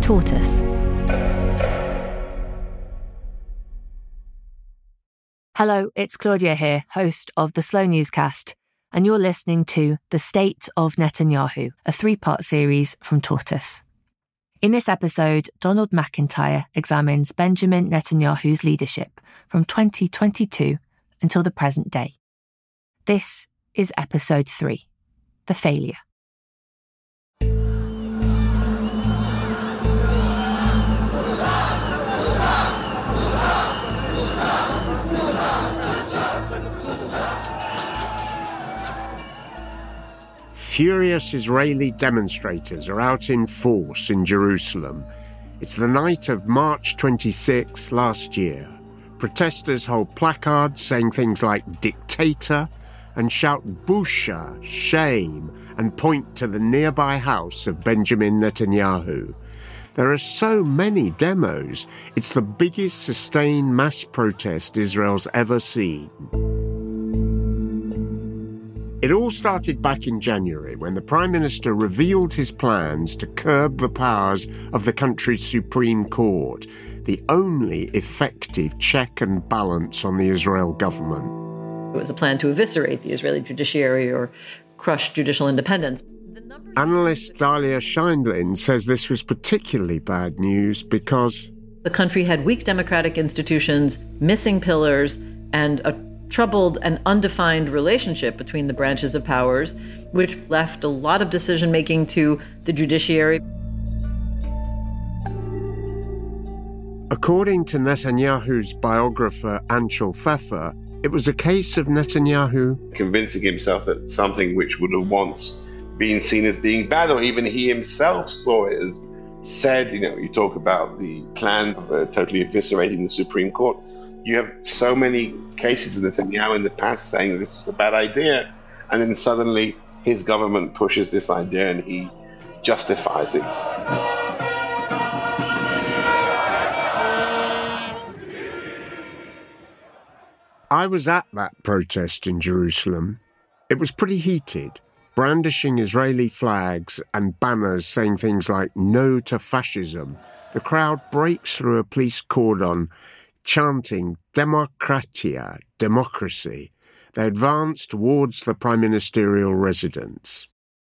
Tortoise. Hello, it's Claudia here, host of the Slow Newscast, and you're listening to The State of Netanyahu, a 3-part series from Tortoise. In this episode, Donald McIntyre examines Benjamin Netanyahu's leadership from 2022 until the present day. This is episode 3, The Failure. Furious Israeli demonstrators are out in force in Jerusalem. It's the night of March 26 last year. Protesters hold placards saying things like dictator and shout busha, shame, and point to the nearby house of Benjamin Netanyahu. There are so many demos. It's the biggest sustained mass protest Israel's ever seen. It all started back in January when the Prime Minister revealed his plans to curb the powers of the country's Supreme Court, the only effective check and balance on the Israel government. It was a plan to eviscerate the Israeli judiciary or crush judicial independence. Analyst Dalia Scheindlin says this was particularly bad news because the country had weak democratic institutions, missing pillars, and a troubled and undefined relationship between the branches of powers, which left a lot of decision-making to the judiciary. According to Netanyahu's biographer Anshel Pfeffer, it was a case of Netanyahu convincing himself that something which would have once been seen as being bad, or even he himself saw it as said, you talk about the plan of totally eviscerating the Supreme Court. You have so many cases of Netanyahu in the past saying this is a bad idea, and then suddenly his government pushes this idea and he justifies it. I was at that protest in Jerusalem. It was pretty heated, brandishing Israeli flags and banners saying things like "No to fascism." The crowd breaks through a police cordon, chanting "Demokratia," democracy. They advance towards the prime ministerial residence.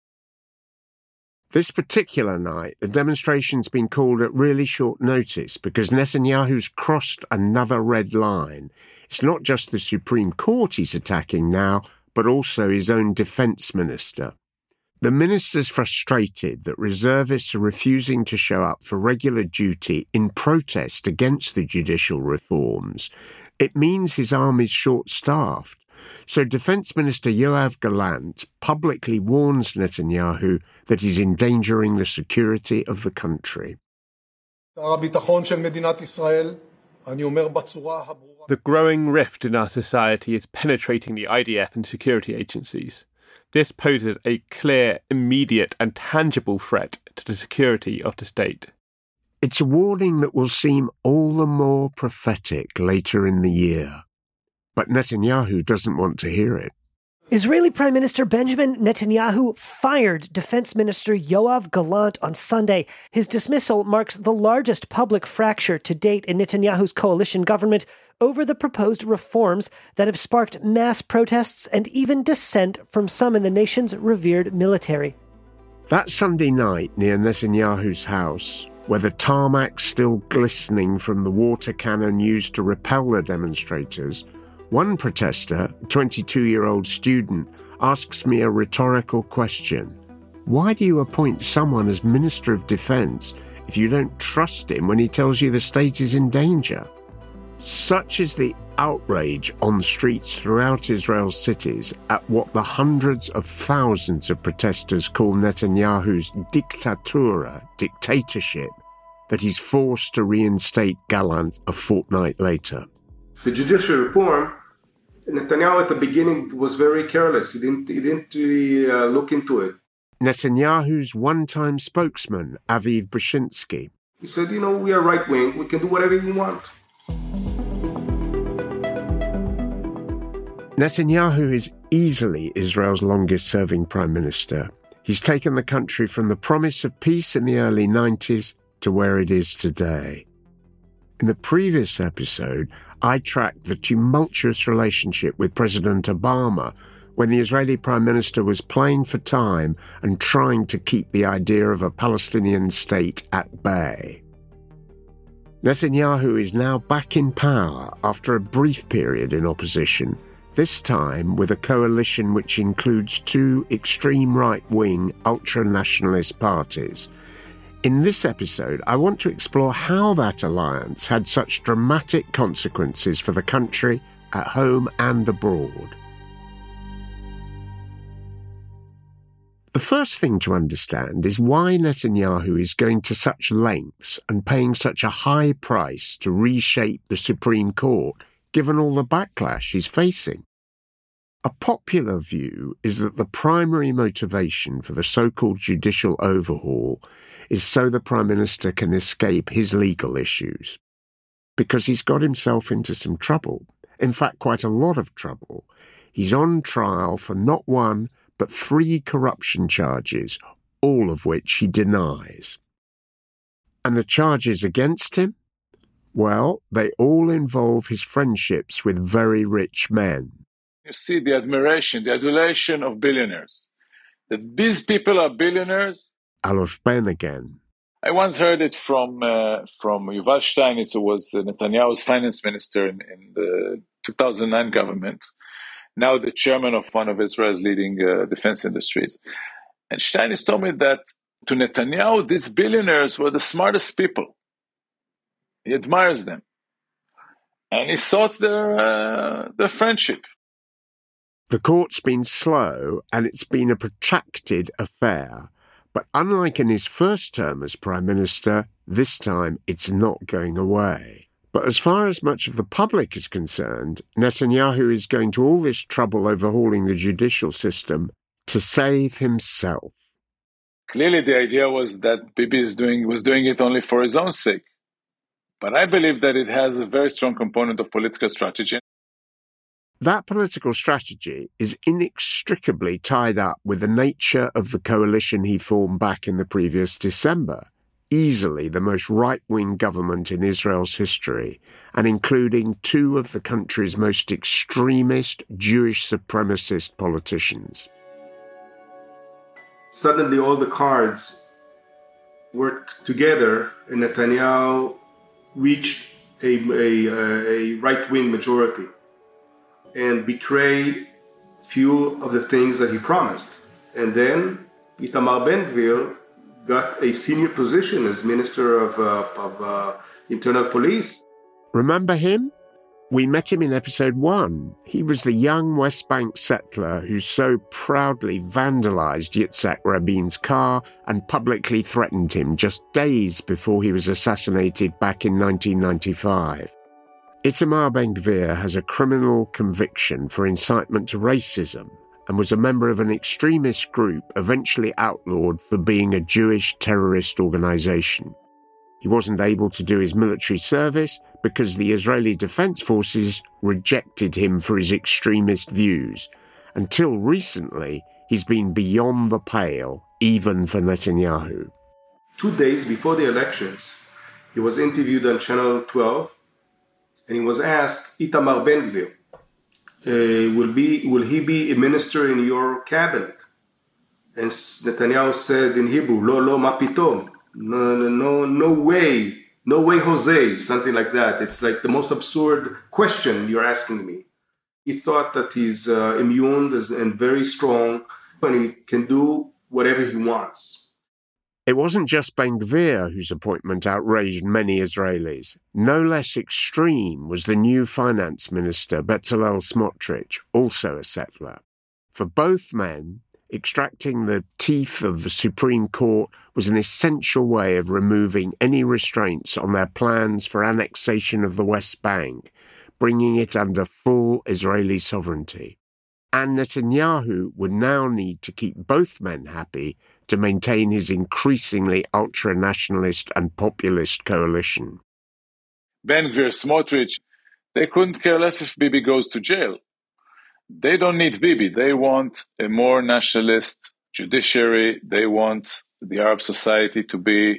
This particular night, the demonstration's been called at really short notice because Netanyahu's crossed another red line. It's not just the Supreme Court he's attacking now, but also his own defence minister. The minister's frustrated that reservists are refusing to show up for regular duty in protest against the judicial reforms. It means his army's short-staffed. So Defence Minister Yoav Gallant publicly warns Netanyahu that he's endangering the security of the country. The growing rift in our society is penetrating the IDF and security agencies. This poses a clear, immediate and tangible threat to the security of the state. It's a warning that will seem all the more prophetic later in the year. But Netanyahu doesn't want to hear it. Israeli Prime Minister Benjamin Netanyahu fired Defense Minister Yoav Gallant on Sunday. His dismissal marks the largest public fracture to date in Netanyahu's coalition government over the proposed reforms that have sparked mass protests and even dissent from some in the nation's revered military. That Sunday night near Netanyahu's house, where the tarmac's still glistening from the water cannon used to repel the demonstrators, one protester, a 22-year-old student, asks me a rhetorical question. Why do you appoint someone as Minister of Defense if you don't trust him when he tells you the state is in danger? Such is the outrage on streets throughout Israel's cities at what the hundreds of thousands of protesters call Netanyahu's dictatura, dictatorship, that he's forced to reinstate Gallant a fortnight later. The judicial reform, Netanyahu at the beginning was very careless. He didn't really look into it. Netanyahu's one-time spokesman, Aviv Bushinsky. He said, we are right-wing. We can do whatever we want. Netanyahu is easily Israel's longest-serving prime minister. He's taken the country from the promise of peace in the early 90s to where it is today. In the previous episode, I tracked the tumultuous relationship with President Obama when the Israeli Prime Minister was playing for time and trying to keep the idea of a Palestinian state at bay. Netanyahu is now back in power after a brief period in opposition, this time with a coalition which includes two extreme right-wing ultra-nationalist parties. In this episode, I want to explore how that alliance had such dramatic consequences for the country at home and abroad. The first thing to understand is why Netanyahu is going to such lengths and paying such a high price to reshape the Supreme Court, given all the backlash he's facing. A popular view is that the primary motivation for the so-called judicial overhaul is so the Prime Minister can escape his legal issues. Because he's got himself into some trouble, in fact quite a lot of trouble. He's on trial for not one, but 3 corruption charges, all of which he denies. And the charges against him? Well, they all involve his friendships with very rich men. You see the adulation of billionaires. That these people are billionaires. Aluf Ben again. I once heard it from Yuval Steinitz, who was Netanyahu's finance minister in the 2009 government, now the chairman of one of Israel's leading defense industries. And Steinitz told me that to Netanyahu, these billionaires were the smartest people. He admires them. And he sought their friendship. The court's been slow and it's been a protracted affair. But unlike in his first term as Prime Minister, this time it's not going away. But as far as much of the public is concerned, Netanyahu is going to all this trouble overhauling the judicial system to save himself. Clearly the idea was that Bibi was doing it only for his own sake. But I believe that it has a very strong component of political strategy. That political strategy is inextricably tied up with the nature of the coalition he formed back in the previous December, easily the most right-wing government in Israel's history, and including 2 of the country's most extremist Jewish supremacist politicians. Suddenly all the cards worked together and Netanyahu reached a right-wing majority and betray few of the things that he promised. And then Itamar Ben-Gvir got a senior position as Minister of Internal Police. Remember him? We met him in episode 1. He was the young West Bank settler who so proudly vandalized Yitzhak Rabin's car and publicly threatened him just days before he was assassinated back in 1995. Itamar Ben-Gvir has a criminal conviction for incitement to racism and was a member of an extremist group eventually outlawed for being a Jewish terrorist organization. He wasn't able to do his military service because the Israeli Defense Forces rejected him for his extremist views. Until recently, he's been beyond the pale, even for Netanyahu. 2 days before the elections, he was interviewed on Channel 12, and he was asked, Itamar Ben-Gvir, will he be a minister in your cabinet? And Netanyahu said in Hebrew, lo ma pitom, no way, Jose, something like that. It's like the most absurd question you're asking me. He thought that he's immune and very strong, and he can do whatever he wants. It wasn't just Ben-Gvir whose appointment outraged many Israelis. No less extreme was the new finance minister, Bezalel Smotrich, also a settler. For both men, extracting the teeth of the Supreme Court was an essential way of removing any restraints on their plans for annexation of the West Bank, bringing it under full Israeli sovereignty. And Netanyahu would now need to keep both men happy to maintain his increasingly ultra-nationalist and populist coalition. Ben-Gvir, Smotrich, they couldn't care less if Bibi goes to jail. They don't need Bibi. They want a more nationalist judiciary. They want the Arab society to be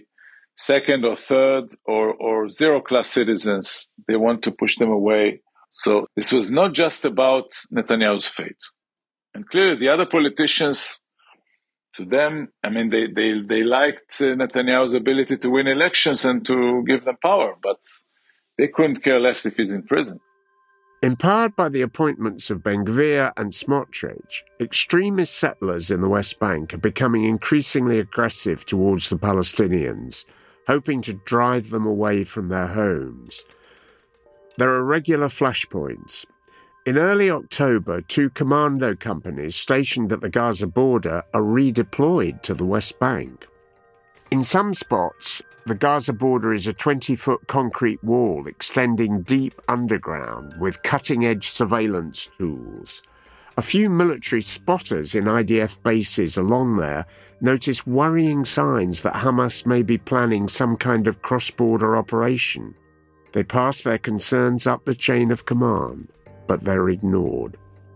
second or third or zero-class citizens. They want to push them away. So this was not just about Netanyahu's fate. And clearly the other politicians, to them, I mean, they liked Netanyahu's ability to win elections and to give them power, but they couldn't care less if he's in prison. Empowered by the appointments of Ben-Gvir and Smotrich, extremist settlers in the West Bank are becoming increasingly aggressive towards the Palestinians, hoping to drive them away from their homes. There are regular flashpoints. In early October, 2 commando companies stationed at the Gaza border are redeployed to the West Bank. In some spots, the Gaza border is a 20-foot concrete wall extending deep underground with cutting-edge surveillance tools. A few military spotters in IDF bases along there notice worrying signs that Hamas may be planning some kind of cross-border operation. They pass their concerns up the chain of command, but they're ignored.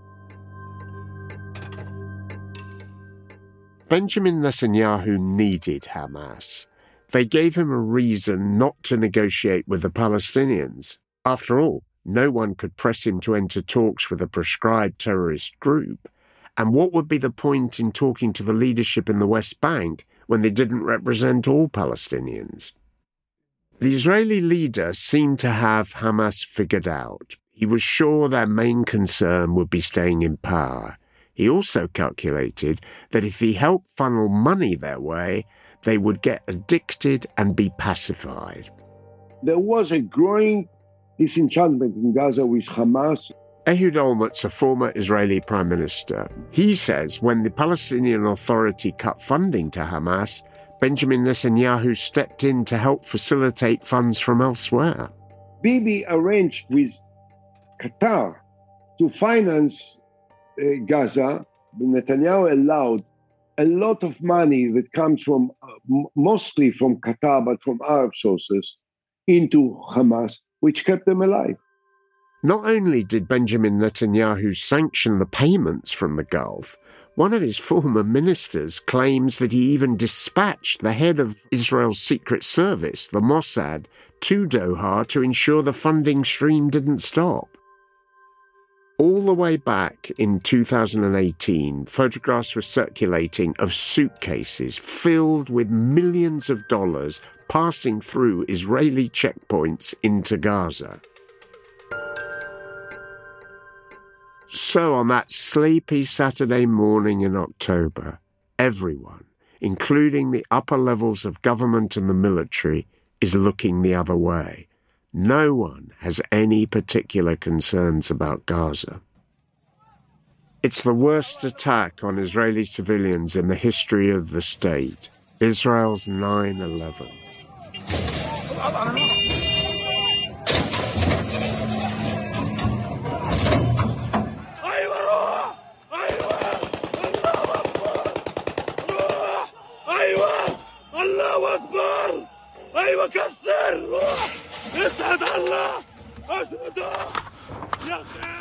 Benjamin Netanyahu needed Hamas. They gave him a reason not to negotiate with the Palestinians. After all, no one could press him to enter talks with a proscribed terrorist group. And what would be the point in talking to the leadership in the West Bank when they didn't represent all Palestinians? The Israeli leader seemed to have Hamas figured out. He was sure their main concern would be staying in power. He also calculated that if he helped funnel money their way, they would get addicted and be pacified. There was a growing disenchantment in Gaza with Hamas. Ehud Olmert's a former Israeli prime minister. He says when the Palestinian Authority cut funding to Hamas, Benjamin Netanyahu stepped in to help facilitate funds from elsewhere. Bibi arranged with Qatar to finance Gaza. Netanyahu allowed a lot of money that comes from, mostly from Qatar, but from Arab sources, into Hamas, which kept them alive. Not only did Benjamin Netanyahu sanction the payments from the Gulf, one of his former ministers claims that he even dispatched the head of Israel's Secret Service, the Mossad, to Doha to ensure the funding stream didn't stop. All the way back in 2018, photographs were circulating of suitcases filled with millions of dollars passing through Israeli checkpoints into Gaza. So on that sleepy Saturday morning in October, everyone, including the upper levels of government and the military, is looking the other way. No one has any particular concerns about Gaza. It's the worst attack on Israeli civilians in the history of the state, Israel's 9/11. يسعد الله اشهد يا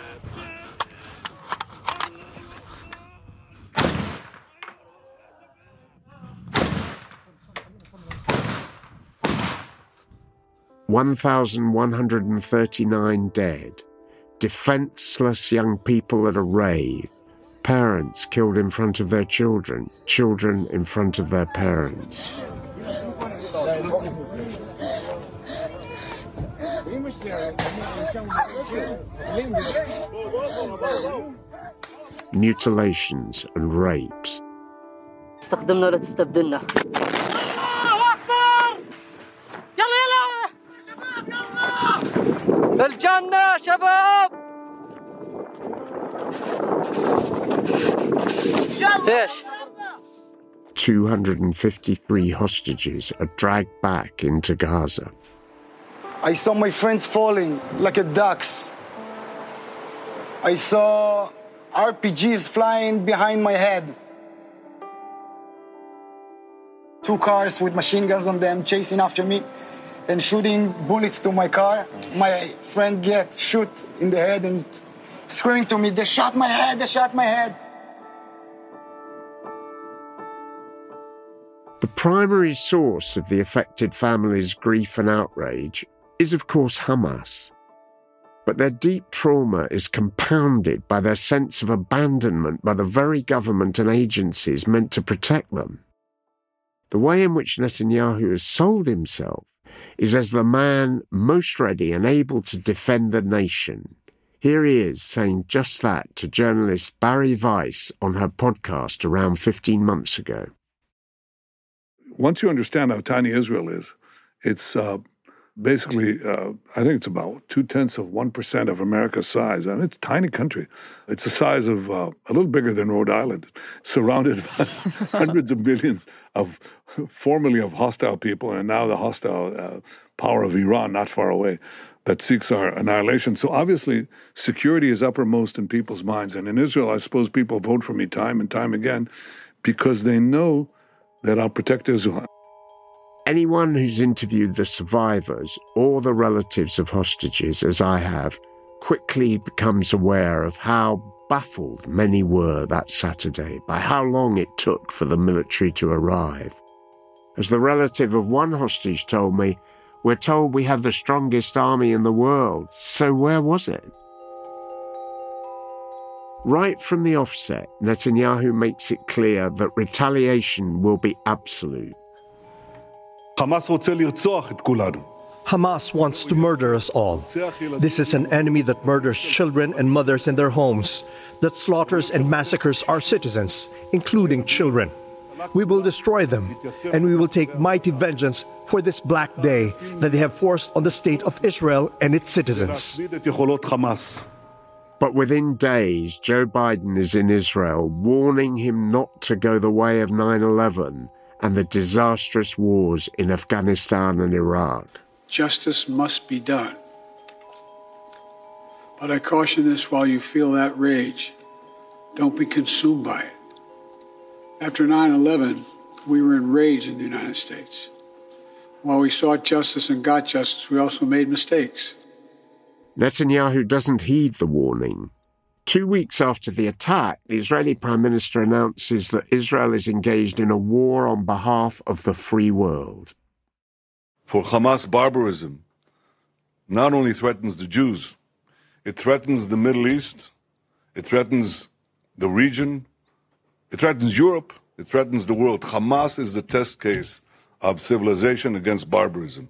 1,139 dead, defenseless young people at a rave, parents killed in front of their children, children in front of their parents. Mutilations and rapes. استخدمنا ولا تستبدلنا. الله أكبر! يلا يلا! الجنة شباب! ايش؟ 253 hostages are dragged back into Gaza. I saw my friends falling like a ducks. I saw RPGs flying behind my head. 2 cars with machine guns on them chasing after me and shooting bullets to my car. My friend gets shot in the head and screaming to me, "They shot my head, they shot my head." The primary source of the affected families' grief and outrage is, of course, Hamas. But their deep trauma is compounded by their sense of abandonment by the very government and agencies meant to protect them. The way in which Netanyahu has sold himself is as the man most ready and able to defend the nation. Here he is saying just that to journalist Barry Weiss on her podcast around 15 months ago. Once you understand how tiny Israel is, it's basically, I think it's about 0.2% of America's size. I mean, it's a tiny country. It's the size of a little bigger than Rhode Island, surrounded by hundreds of millions of formerly of hostile people, and now the hostile power of Iran not far away that seeks our annihilation. So obviously, security is uppermost in people's minds. And in Israel, I suppose people vote for me time and time again because they know that I'll protect Israel. Anyone who's interviewed the survivors or the relatives of hostages, as I have, quickly becomes aware of how baffled many were that Saturday by how long it took for the military to arrive. As the relative of one hostage told me, "We're told we have the strongest army in the world, so where was it?" Right from the offset, Netanyahu makes it clear that retaliation will be absolute. Hamas wants to murder us all. This is an enemy that murders children and mothers in their homes, that slaughters and massacres our citizens, including children. We will destroy them, and we will take mighty vengeance for this black day that they have forced on the state of Israel and its citizens. But within days, Joe Biden is in Israel, warning him not to go the way of 9/11 and the disastrous wars in Afghanistan and Iraq. Justice must be done. But I caution this: while you feel that rage, don't be consumed by it. After 9/11, we were enraged in the United States. While we sought justice and got justice, we also made mistakes. Netanyahu doesn't heed the warning. 2 weeks after the attack, the Israeli Prime Minister announces that Israel is engaged in a war on behalf of the free world. For Hamas, barbarism not only threatens the Jews, it threatens the Middle East, it threatens the region, it threatens Europe, it threatens the world. Hamas is the test case of civilization against barbarism.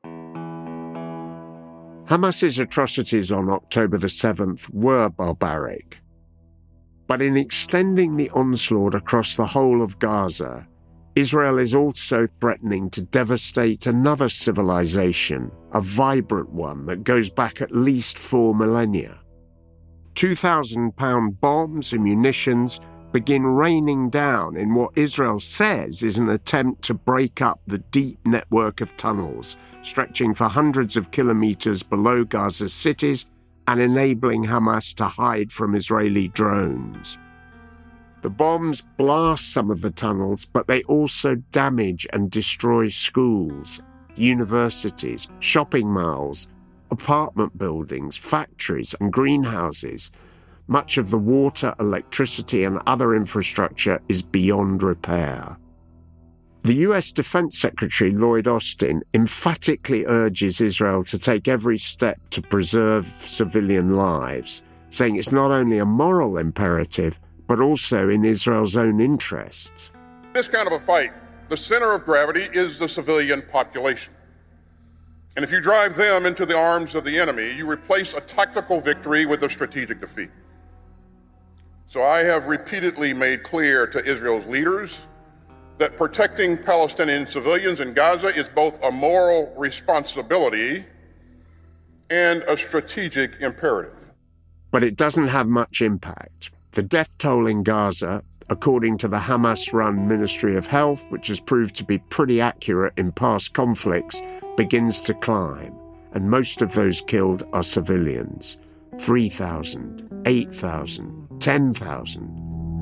Hamas's atrocities on October the 7th were barbaric. But in extending the onslaught across the whole of Gaza, Israel is also threatening to devastate another civilization, a vibrant one that goes back at least 4 millennia. 2,000-pound bombs and munitions begin raining down in what Israel says is an attempt to break up the deep network of tunnels stretching for hundreds of kilometers below Gaza's cities and enabling Hamas to hide from Israeli drones. The bombs blast some of the tunnels, but they also damage and destroy schools, universities, shopping malls, apartment buildings, factories, and greenhouses. Much of the water, electricity, and other infrastructure is beyond repair. The US Defense Secretary Lloyd Austin emphatically urges Israel to take every step to preserve civilian lives, saying it's not only a moral imperative, but also in Israel's own interests. This kind of a fight, the center of gravity is the civilian population. And if you drive them into the arms of the enemy, you replace a tactical victory with a strategic defeat. So I have repeatedly made clear to Israel's leaders that protecting Palestinian civilians in Gaza is both a moral responsibility and a strategic imperative. But it doesn't have much impact. The death toll in Gaza, according to the Hamas-run Ministry of Health, which has proved to be pretty accurate in past conflicts, begins to climb, and most of those killed are civilians. 3,000, 8,000, 10,000.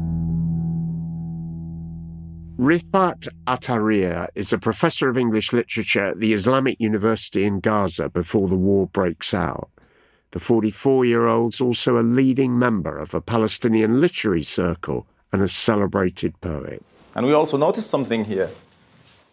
Rifat Ataria is a professor of English literature at the Islamic University in Gaza before the war breaks out. The 44-year-old's also a leading member of a Palestinian literary circle and a celebrated poet. And we also noticed something here.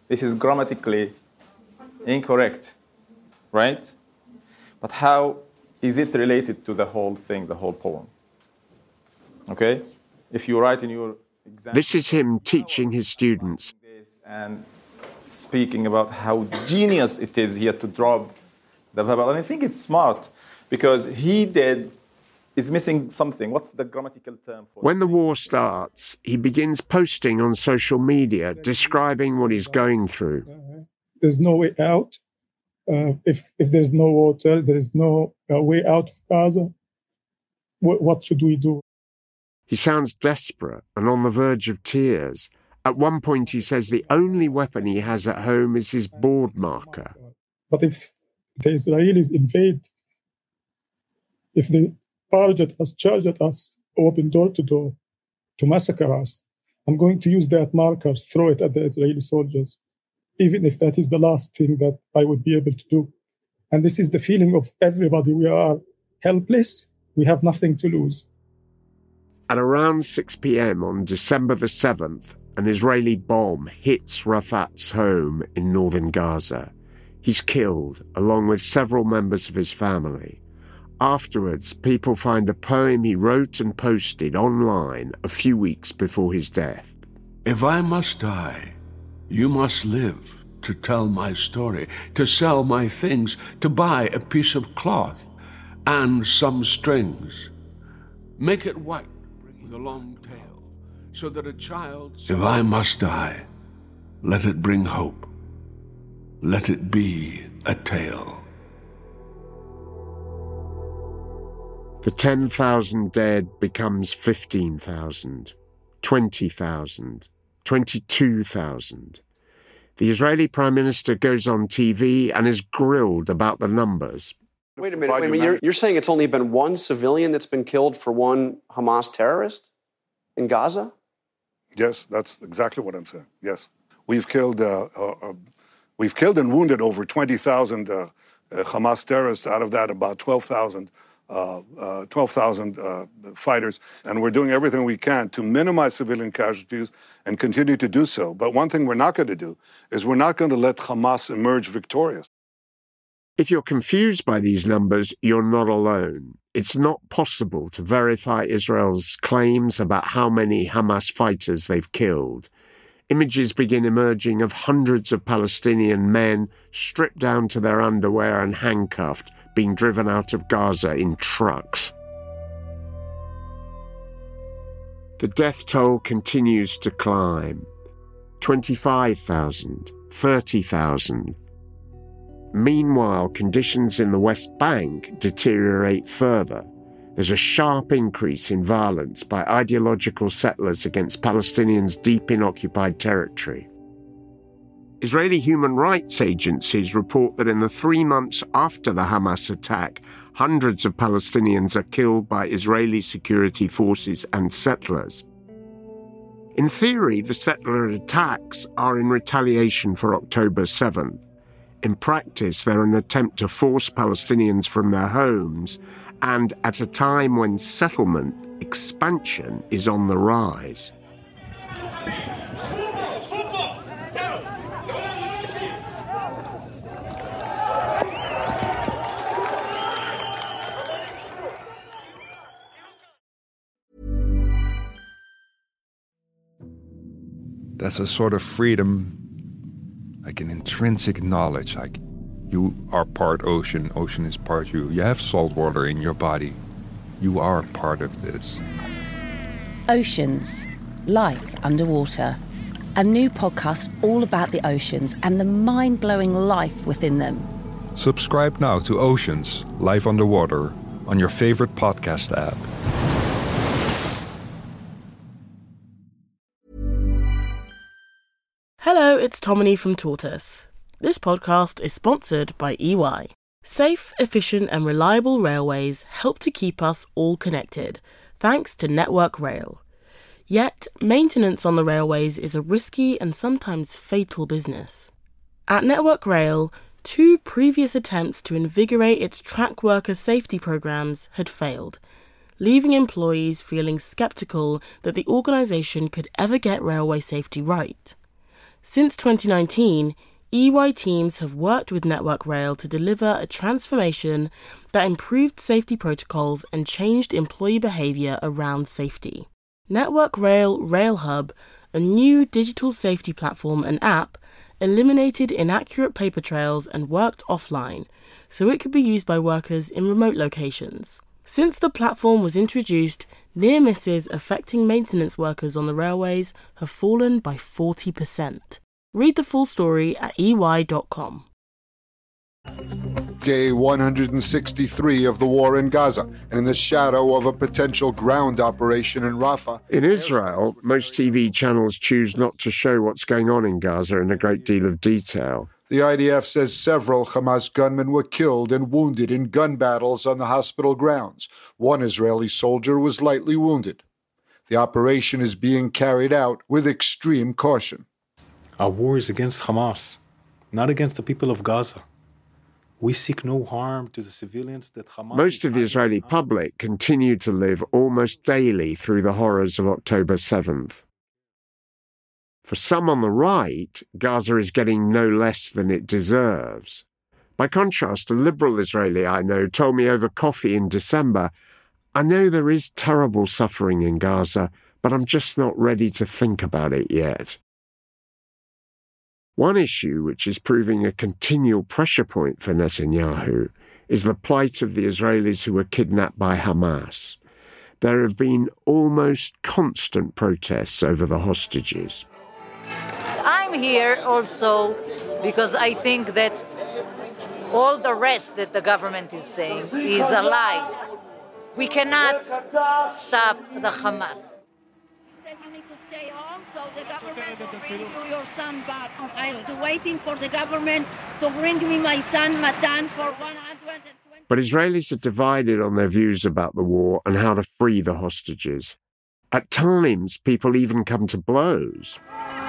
This is grammatically incorrect, right? But how is it related to the whole thing, the whole poem? Okay? If you write in your exam... This is him teaching his students. And speaking about how genius it is here to drop the verbal. And I think it's smart because is missing something. What's the grammatical term for it? When the war starts, he begins posting on social media describing what he's going through. There's no way out. If there's no water, there is no way out of Gaza. What should we do? He sounds desperate and on the verge of tears. At one point, he says the only weapon he has at home is his board marker. But if the Israelis invade, if they target us, charge at us, open door to door to massacre us, I'm going to use that marker, throw it at the Israeli soldiers, even if that is the last thing that I would be able to do. And this is the feeling of everybody. We are helpless. We have nothing to lose. At around 6 p.m. on December the 7th, an Israeli bomb hits Rafat's home in northern Gaza. He's killed, along with several members of his family. Afterwards, people find a poem he wrote and posted online a few weeks before his death. If I must die, you must live to tell my story, to sell my things, to buy a piece of cloth and some strings. Make it white with a long tail, so that a child... If I must die, let it bring hope. Let it be a tale. The 10,000 dead becomes 15,000, 20,000, 22,000. The Israeli Prime Minister goes on TV and is grilled about the numbers. Wait a minute. You're saying it's only been one civilian that's been killed for one Hamas terrorist in Gaza? Yes, that's exactly what I'm saying. Yes. We've killed and wounded over 20,000 Hamas terrorists. Out of that, about 12,000 fighters, and we're doing everything we can to minimize civilian casualties and continue to do so. But one thing we're not going to do is we're not going to let Hamas emerge victorious. If you're confused by these numbers, you're not alone. It's not possible to verify Israel's claims about how many Hamas fighters they've killed. Images begin emerging of hundreds of Palestinian men stripped down to their underwear and handcuffed, being driven out of Gaza in trucks. The death toll continues to climb. 25,000, 30,000. Meanwhile, conditions in the West Bank deteriorate further. There's a sharp increase in violence by ideological settlers against Palestinians deep in occupied territory. Israeli human rights agencies report that in the 3 months after the Hamas attack, hundreds of Palestinians are killed by Israeli security forces and settlers. In theory, the settler attacks are in retaliation for October 7th. In practice, they're an attempt to force Palestinians from their homes, and at a time when settlement expansion is on the rise. There's a sort of freedom, like an intrinsic knowledge, like you are part ocean, ocean is part you. You have salt water in your body. You are part of this. Oceans, life underwater. A new podcast all about the oceans and the mind-blowing life within them. Subscribe now to Oceans, Life Underwater, on your favorite podcast app. Hello, it's Tomini from Tortoise. This podcast is sponsored by EY. Safe, efficient and reliable railways help to keep us all connected, thanks to Network Rail. Yet, maintenance on the railways is a risky and sometimes fatal business. At Network Rail, 2 previous attempts to invigorate its track worker safety programs had failed, leaving employees feeling sceptical that the organisation could ever get railway safety right. Since 2019, EY teams have worked with Network Rail to deliver a transformation that improved safety protocols and changed employee behaviour around safety. Network Rail RailHub, a new digital safety platform and app, eliminated inaccurate paper trails and worked offline, so it could be used by workers in remote locations. Since the platform was introduced, near misses affecting maintenance workers on the railways have fallen by 40%. Read the full story at ey.com. Day 163 of the war in Gaza, and in the shadow of a potential ground operation in Rafah. In Israel, most TV channels choose not to show what's going on in Gaza in a great deal of detail. The IDF says several Hamas gunmen were killed and wounded in gun battles on the hospital grounds. One Israeli soldier was lightly wounded. The operation is being carried out with extreme caution. Our war is against Hamas, not against the people of Gaza. We seek no harm to the civilians that Hamas... Most of the Israeli public continue to live almost daily through the horrors of October 7th. For some on the right, Gaza is getting no less than it deserves. By contrast, a liberal Israeli I know told me over coffee in December, "I know there is terrible suffering in Gaza, but I'm just not ready to think about it yet." One issue which is proving a continual pressure point for Netanyahu is the plight of the Israelis who were kidnapped by Hamas. There have been almost constant protests over the hostages. I'm here also because I think that all the rest that the government is saying is a lie. We cannot stop the Hamas. You need to stay home so the government will bring you your son back. I was waiting for the government to bring me my son Matan for 120. But Israelis are divided on their views about the war and how to free the hostages. At times, people even come to blows.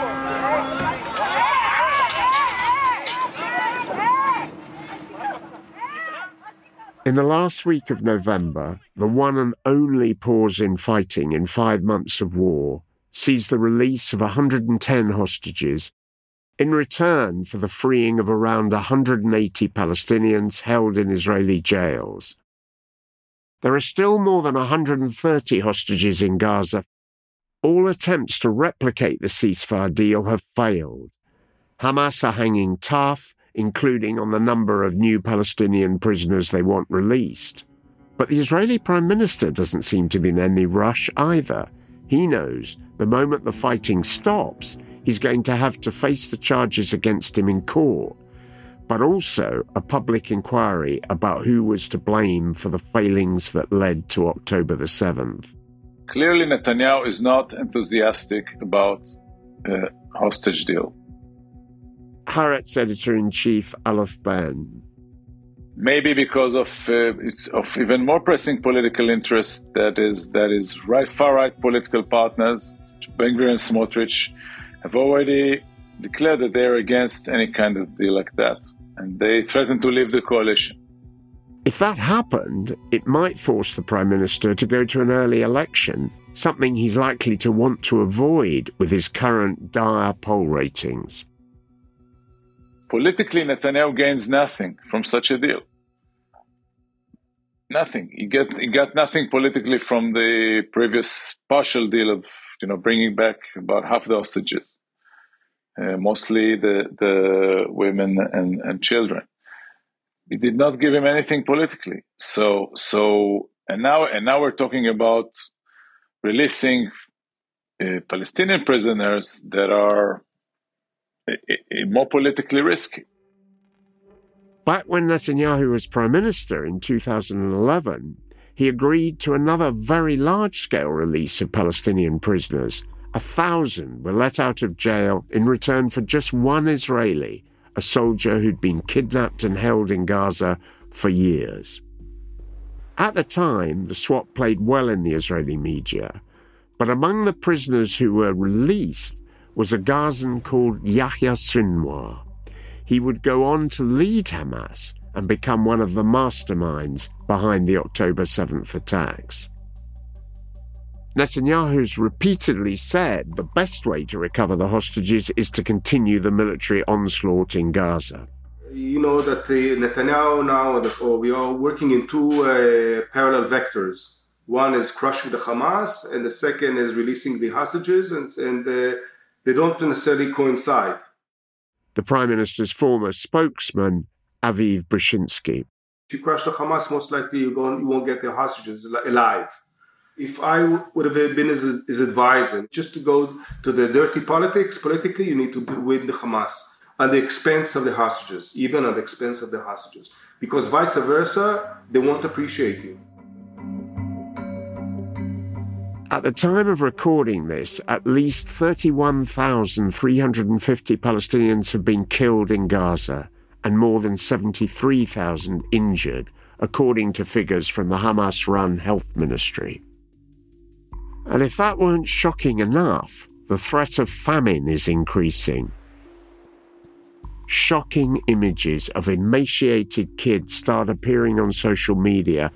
In the last week of November, the one and only pause in fighting in 5 months of war sees the release of 110 hostages in return for the freeing of around 180 Palestinians held in Israeli jails. There are still more than 130 hostages in Gaza. All attempts to replicate the ceasefire deal have failed. Hamas are hanging tough, including on the number of new Palestinian prisoners they want released. But the Israeli Prime Minister doesn't seem to be in any rush either. He knows the moment the fighting stops, he's going to have to face the charges against him in court, but also a public inquiry about who was to blame for the failings that led to October the 7th. Clearly, Netanyahu is not enthusiastic about a hostage deal. Haaretz editor-in-chief Aleph Ben. Maybe because of even more pressing political interest, that is far-right political partners, Ben-Gvir and Smotrich, have already declared that they're against any kind of deal like that, and they threaten to leave the coalition. If that happened, it might force the Prime Minister to go to an early election, something he's likely to want to avoid with his current dire poll ratings. Politically, Netanyahu gains nothing from such a deal. Nothing. He got nothing politically from the previous partial deal of bringing back about half the hostages, mostly the women and children. It did not give him anything politically. And now we're talking about releasing Palestinian prisoners that are more politically risky. Back when Netanyahu was Prime Minister in 2011, he agreed to another very large-scale release of Palestinian prisoners. 1,000 were let out of jail in return for just one Israeli, a soldier who'd been kidnapped and held in Gaza for years. At the time, the swap played well in the Israeli media, but among the prisoners who were released was a Gazan called Yahya Sinwar. He would go on to lead Hamas and become one of the masterminds behind the October 7th attacks. Netanyahu's repeatedly said the best way to recover the hostages is to continue the military onslaught in Gaza. You know that Netanyahu now, we are working in two parallel vectors. One is crushing the Hamas, and the second is releasing the hostages, and they don't necessarily coincide. The Prime Minister's former spokesman, Aviv Brzezinski. If you crush the Hamas, most likely you won't get the hostages alive. If I would have been his advisor, just to go to the dirty politics, politically, you need to win the Hamas at the expense of the hostages, even at the expense of the hostages. Because vice versa, they won't appreciate you. At the time of recording this, at least 31,350 Palestinians have been killed in Gaza and more than 73,000 injured, according to figures from the Hamas-run health ministry. And if that weren't shocking enough, the threat of famine is increasing. Shocking images of emaciated kids start appearing on social media.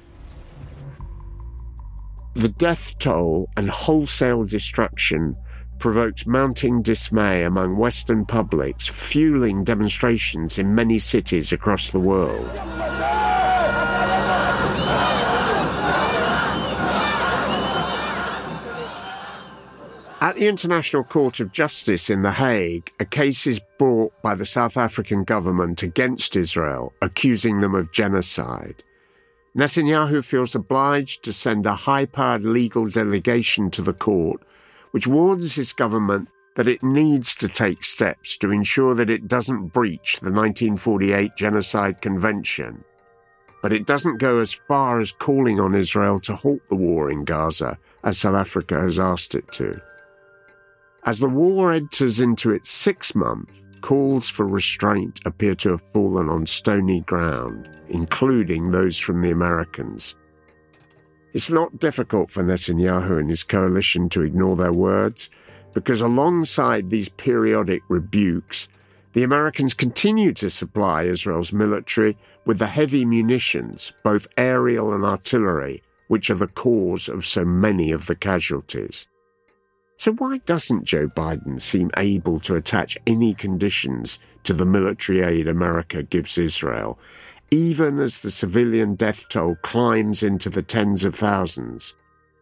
The death toll and wholesale destruction provoked mounting dismay among Western publics, fueling demonstrations in many cities across the world. At the International Court of Justice in The Hague, a case is brought by the South African government against Israel, accusing them of genocide. Netanyahu feels obliged to send a high-powered legal delegation to the court, which warns his government that it needs to take steps to ensure that it doesn't breach the 1948 Genocide Convention. But it doesn't go as far as calling on Israel to halt the war in Gaza, as South Africa has asked it to. As the war enters into its 6th month, calls for restraint appear to have fallen on stony ground, including those from the Americans. It's not difficult for Netanyahu and his coalition to ignore their words, because alongside these periodic rebukes, the Americans continue to supply Israel's military with the heavy munitions, both aerial and artillery, which are the cause of so many of the casualties. So why doesn't Joe Biden seem able to attach any conditions to the military aid America gives Israel, even as the civilian death toll climbs into the tens of thousands?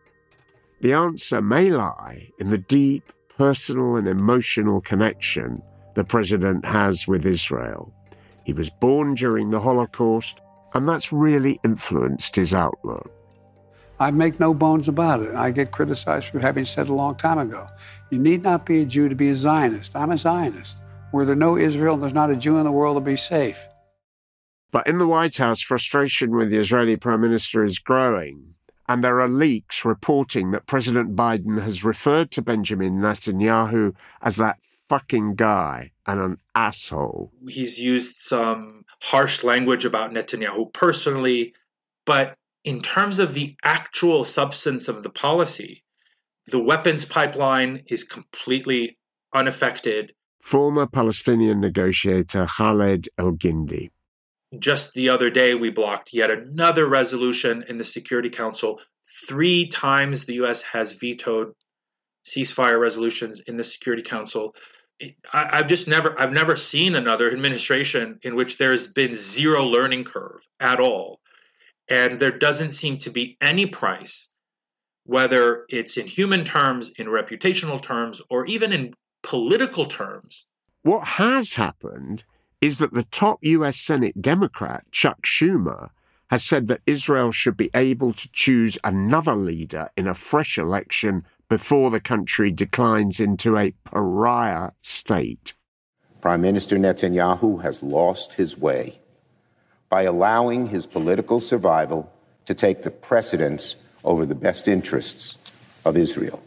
The answer may lie in the deep personal and emotional connection the president has with Israel. He was born during the Holocaust, and that's really influenced his outlook. I make no bones about it. I get criticized for having said a long time ago, you need not be a Jew to be a Zionist. I'm a Zionist. Were there no Israel, there's not a Jew in the world to be safe. But in the White House, frustration with the Israeli Prime Minister is growing, and there are leaks reporting that President Biden has referred to Benjamin Netanyahu as that fucking guy and an asshole. He's used some harsh language about Netanyahu personally, but in terms of the actual substance of the policy, the weapons pipeline is completely unaffected. Former Palestinian negotiator Khaled El-Gindi. Just the other day, we blocked yet another resolution in the Security Council. 3 times the U.S. has vetoed ceasefire resolutions in the Security Council. I've never seen another administration in which there's been zero learning curve at all. And there doesn't seem to be any price, whether it's in human terms, in reputational terms, or even in political terms. What has happened is that the top U.S. Senate Democrat, Chuck Schumer, has said that Israel should be able to choose another leader in a fresh election before the country declines into a pariah state. Prime Minister Netanyahu has lost his way by allowing his political survival to take the precedence over the best interests of Israel.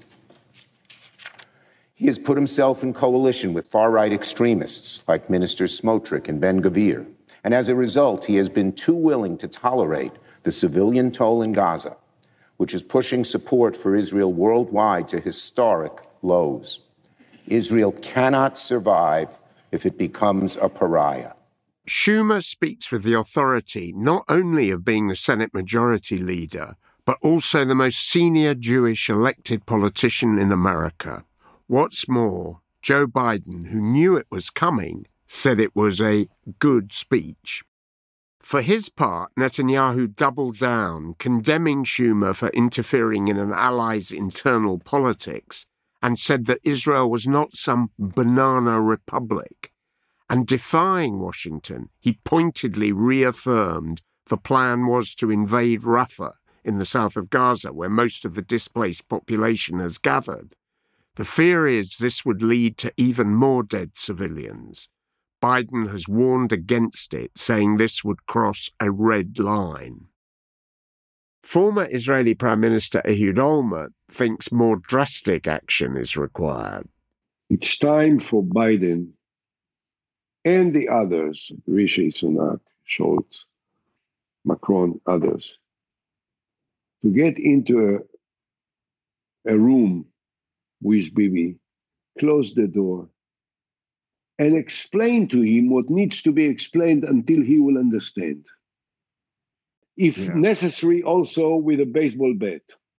He has put himself in coalition with far-right extremists like Ministers Smotrich and Ben-Gvir, and as a result, he has been too willing to tolerate the civilian toll in Gaza, which is pushing support for Israel worldwide to historic lows. Israel cannot survive if it becomes a pariah. Schumer speaks with the authority not only of being the Senate Majority Leader, but also the most senior Jewish elected politician in America. What's more, Joe Biden, who knew it was coming, said it was a good speech. For his part, Netanyahu doubled down, condemning Schumer for interfering in an ally's internal politics, and said that Israel was not some banana republic. And defying Washington, he pointedly reaffirmed the plan was to invade Rafah in the south of Gaza, where most of the displaced population has gathered. The fear is this would lead to even more dead civilians. Biden has warned against it, saying this would cross a red line. Former Israeli Prime Minister Ehud Olmert thinks more drastic action is required. It's time for Biden and the others, Rishi Sunak, Scholz, Macron, others, to get into a room with Bibi, close the door, and explain to him what needs to be explained until he will understand. If necessary, also with a baseball bat.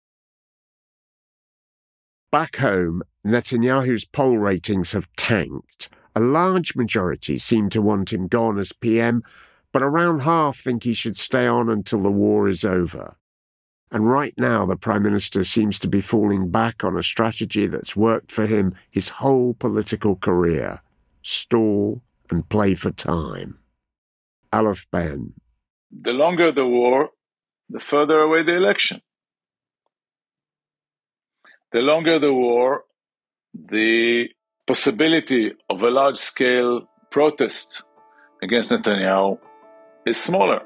Back home, Netanyahu's poll ratings have tanked. A large majority seem to want him gone as PM, but around half think he should stay on until the war is over. And right now, the Prime Minister seems to be falling back on a strategy that's worked for him his whole political career: stall and play for time. Aleph Ben. The longer the war, the further away the election. The longer the war, the possibility of a large-scale protest against Netanyahu is smaller.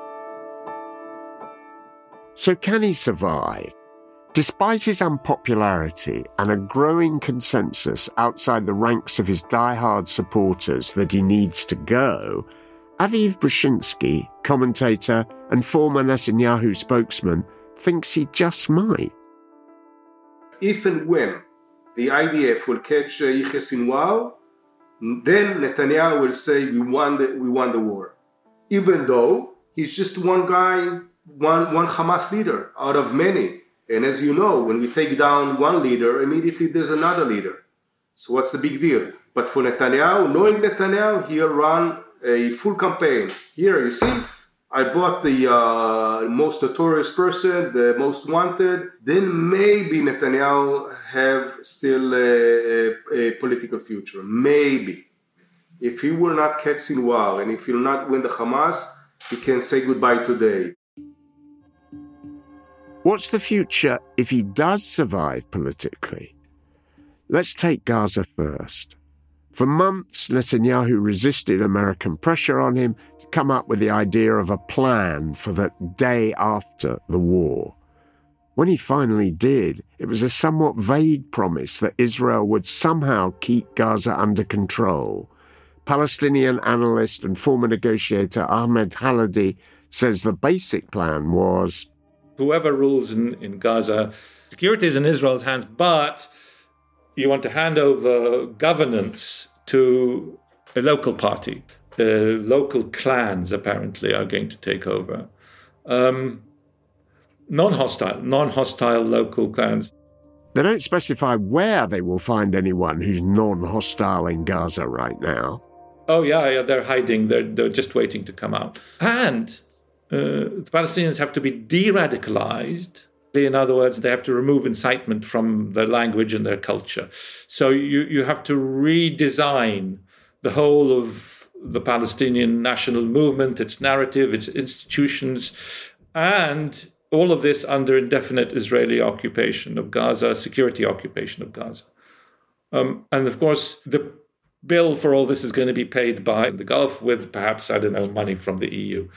So can he survive? Despite his unpopularity and a growing consensus outside the ranks of his die-hard supporters that he needs to go, Aviv Brzezinski, commentator and former Netanyahu spokesman, thinks he just might. If and when the IDF will catch Yahya Sinwar, then Netanyahu will say we won the war. Even though he's just one guy, one Hamas leader out of many. And as you know, when we take down one leader, immediately there's another leader. So what's the big deal? But for Netanyahu, knowing Netanyahu, he'll run a full campaign. Here, you see, I bought the most notorious person, the most wanted. Then maybe Netanyahu have still a political future. Maybe. If he will not catch Sinwar and if he will not win the Hamas, he can say goodbye today. What's the future if he does survive politically? Let's take Gaza first. For months, Netanyahu resisted American pressure on him to come up with the idea of a plan for the day after the war. When he finally did, it was a somewhat vague promise that Israel would somehow keep Gaza under control. Palestinian analyst and former negotiator Ahmed Haladi says the basic plan was, whoever rules in Gaza, security is in Israel's hands, but you want to hand over governance to a local party. Local clans, apparently, are going to take over. Non-hostile local clans. They don't specify where they will find anyone who's non-hostile in Gaza right now. Oh, yeah, they're hiding. They're just waiting to come out. And the Palestinians have to be de-radicalized. In other words, they have to remove incitement from their language and their culture. So you have to redesign the whole of the Palestinian national movement, its narrative, its institutions, and all of this under indefinite Israeli occupation of Gaza, security occupation of Gaza. And of course, the bill for all this is going to be paid by the Gulf with perhaps, money from the EU.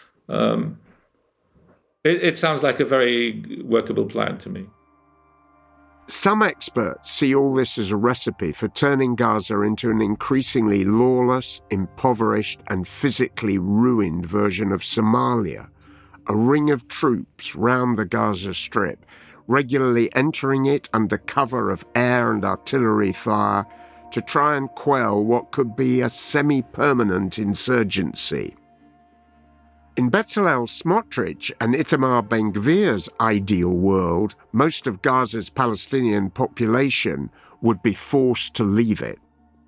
It sounds like a very workable plan to me. Some experts see all this as a recipe for turning Gaza into an increasingly lawless, impoverished, and physically ruined version of Somalia, a ring of troops round the Gaza Strip, regularly entering it under cover of air and artillery fire to try and quell what could be a semi-permanent insurgency. In Bezalel Smotrich and Itamar Ben-Gvir's ideal world, most of Gaza's Palestinian population would be forced to leave it.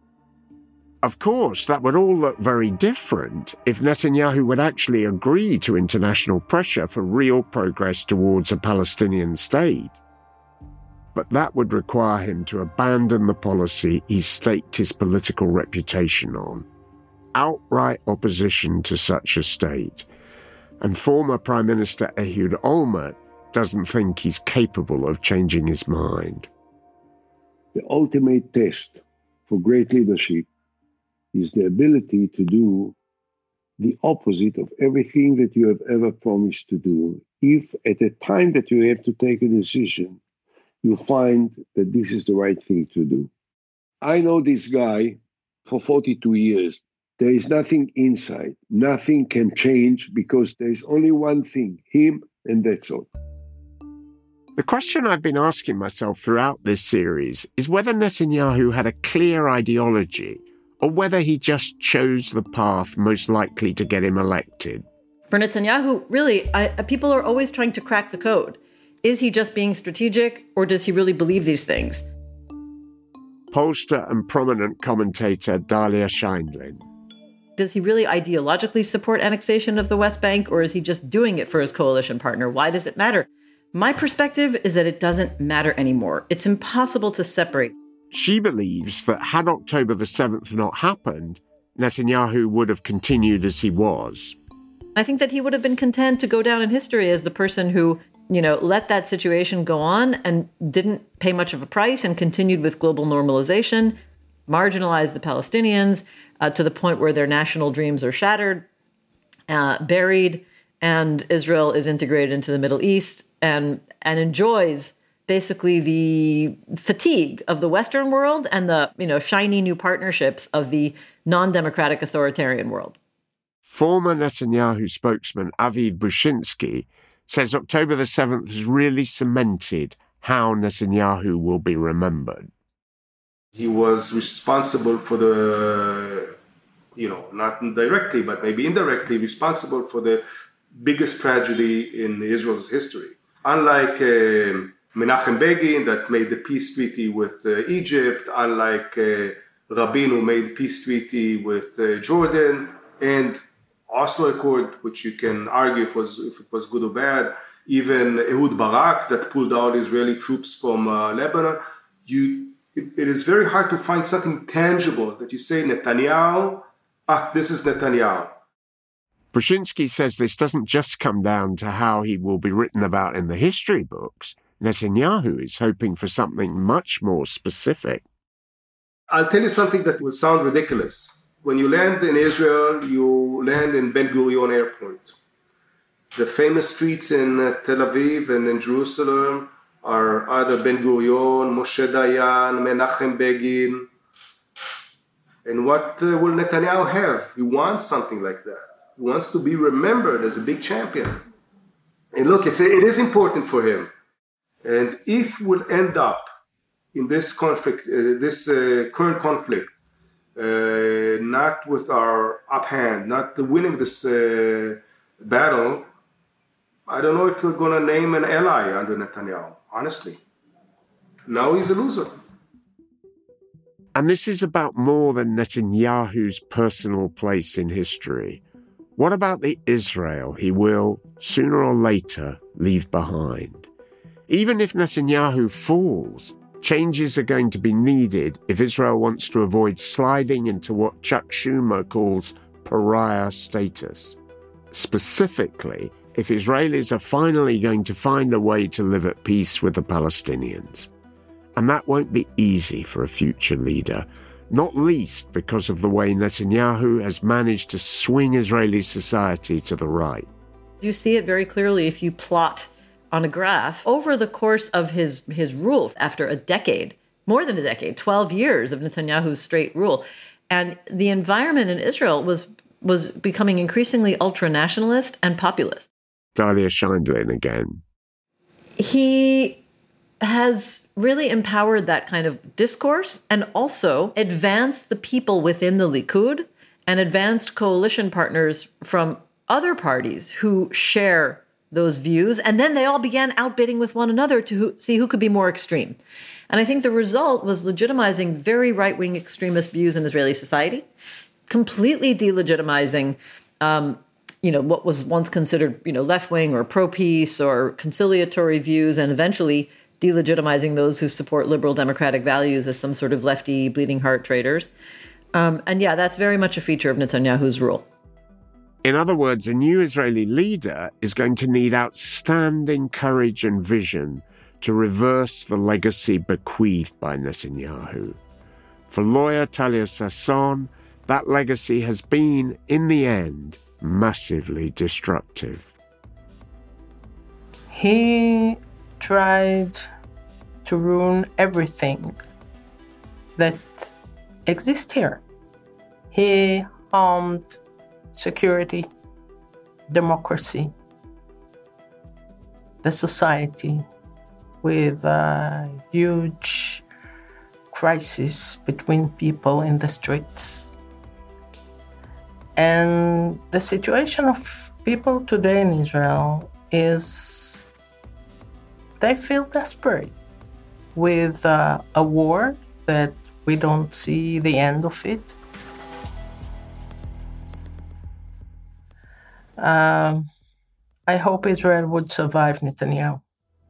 Of course, that would all look very different if Netanyahu would actually agree to international pressure for real progress towards a Palestinian state. But that would require him to abandon the policy he's staked his political reputation on: outright opposition to such a state. And former Prime Minister Ehud Olmert doesn't think he's capable of changing his mind. The ultimate test for great leadership is the ability to do the opposite of everything that you have ever promised to do. If at the time that you have to take a decision, you find that this is the right thing to do. I know this guy for 42 years. There is nothing inside. Nothing can change because there is only one thing, him, and that's all. The question I've been asking myself throughout this series is whether Netanyahu had a clear ideology or whether he just chose the path most likely to get him elected. For Netanyahu, really, people are always trying to crack the code. Is he just being strategic, or does he really believe these things? Pollster and prominent commentator Dalia Scheindlin. Does he really ideologically support annexation of the West Bank, or is he just doing it for his coalition partner? Why does it matter? My perspective is that it doesn't matter anymore. It's impossible to separate. She believes that had October the 7th not happened, Netanyahu would have continued as he was. I think that he would have been content to go down in history as the person who, let that situation go on and didn't pay much of a price and continued with global normalization, marginalized the Palestinians to the point where their national dreams are shattered, buried, and Israel is integrated into the Middle East and enjoys basically the fatigue of the Western world and the shiny new partnerships of the non-democratic authoritarian world. Former Netanyahu spokesman Aviv Bushinsky says October the 7th has really cemented how Netanyahu will be remembered. He was responsible for the, not directly, but maybe indirectly responsible for the biggest tragedy in Israel's history. Unlike Menachem Begin that made the peace treaty with Egypt, unlike Rabin who made peace treaty with Jordan, and Oslo Accord, which you can argue if it was good or bad, even Ehud Barak that pulled out Israeli troops from Lebanon. It is very hard to find something tangible that you say, Netanyahu, this is Netanyahu. Brzezinski says this doesn't just come down to how he will be written about in the history books. Netanyahu is hoping for something much more specific. I'll tell you something that will sound ridiculous. When you land in Israel, you land in Ben Gurion Airport. The famous streets in Tel Aviv and in Jerusalem are either Ben Gurion, Moshe Dayan, Menachem Begin. And what will Netanyahu have? He wants something like that. He wants to be remembered as a big champion. And look, it is important for him. And if we'll end up in this conflict, current conflict, not with our uphand, not winning this battle, I don't know if they're going to name an ally under Netanyahu, honestly. Now he's a loser. And this is about more than Netanyahu's personal place in history. What about the Israel he will, sooner or later, leave behind? Even if Netanyahu falls, changes are going to be needed if Israel wants to avoid sliding into what Chuck Schumer calls pariah status. Specifically, if Israelis are finally going to find a way to live at peace with the Palestinians. And that won't be easy for a future leader, not least because of the way Netanyahu has managed to swing Israeli society to the right. You see it very clearly if you plot on a graph over the course of his rule after a decade, more than a decade, 12 years of Netanyahu's straight rule. And the environment in Israel was becoming increasingly ultra-nationalist and populist. Dalia Scheindlin again. He has really empowered that kind of discourse and also advanced the people within the Likud and advanced coalition partners from other parties who share those views, and then they all began outbidding with one another to see who could be more extreme. And I think the result was legitimizing very right-wing extremist views in Israeli society, completely delegitimizing what was once considered, left-wing or pro-peace or conciliatory views, and eventually delegitimizing those who support liberal democratic values as some sort of lefty bleeding heart traitors. That's very much a feature of Netanyahu's rule. In other words, a new Israeli leader is going to need outstanding courage and vision to reverse the legacy bequeathed by Netanyahu. For lawyer Talia Sasson, that legacy has been, in the end, massively destructive. He tried to ruin everything that exists here. He harmed security, democracy, the society, with a huge crisis between people in the streets. And the situation of people today in Israel is they feel desperate with a war that we don't see the end of it. I hope Israel would survive Netanyahu.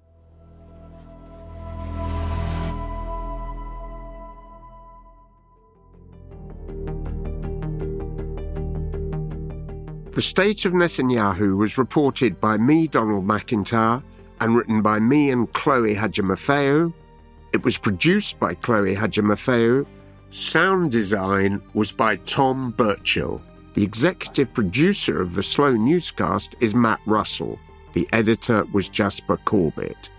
The State of Netanyahu was reported by me, Donald McIntyre, and written by me and Chloe Hadjimatheou. It was produced by Chloe Hadjimatheou. Sound design was by Tom Burchill. The executive producer of the Slow Newscast is Matt Russell. The editor was Jasper Corbett.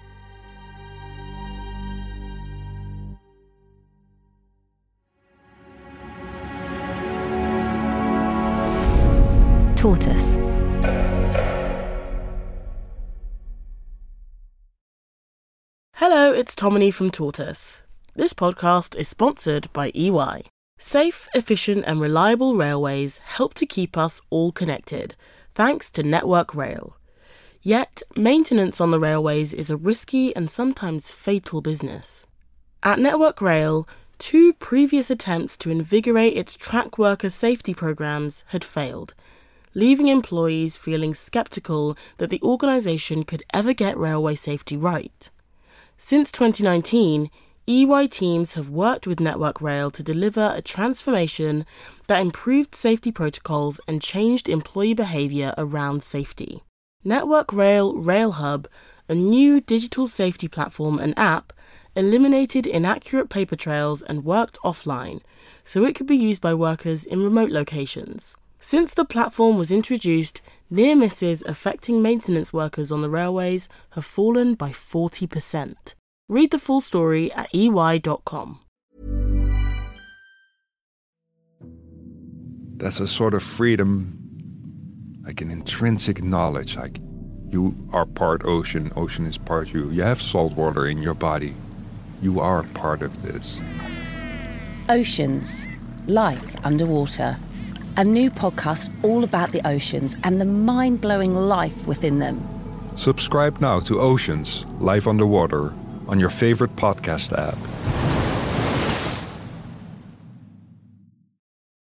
Tortoise. Hello, it's Tomini from Tortoise. This podcast is sponsored by EY. Safe, efficient and reliable railways help to keep us all connected, thanks to Network Rail. Yet, maintenance on the railways is a risky and sometimes fatal business. At Network Rail, 2 previous attempts to invigorate its track worker safety programs had failed, leaving employees feeling sceptical that the organisation could ever get railway safety right. Since 2019, EY teams have worked with Network Rail to deliver a transformation that improved safety protocols and changed employee behaviour around safety. Network Rail RailHub, a new digital safety platform and app, eliminated inaccurate paper trails and worked offline, so it could be used by workers in remote locations. Since the platform was introduced, near misses affecting maintenance workers on the railways have fallen by 40%. Read the full story at ey.com. That's a sort of freedom, like an intrinsic knowledge, like you are part ocean, ocean is part you. You have salt water in your body. You are part of this. Oceans, life underwater. A new podcast all about the oceans and the mind-blowing life within them. Subscribe now to Oceans, Life Underwater, on your favorite podcast app.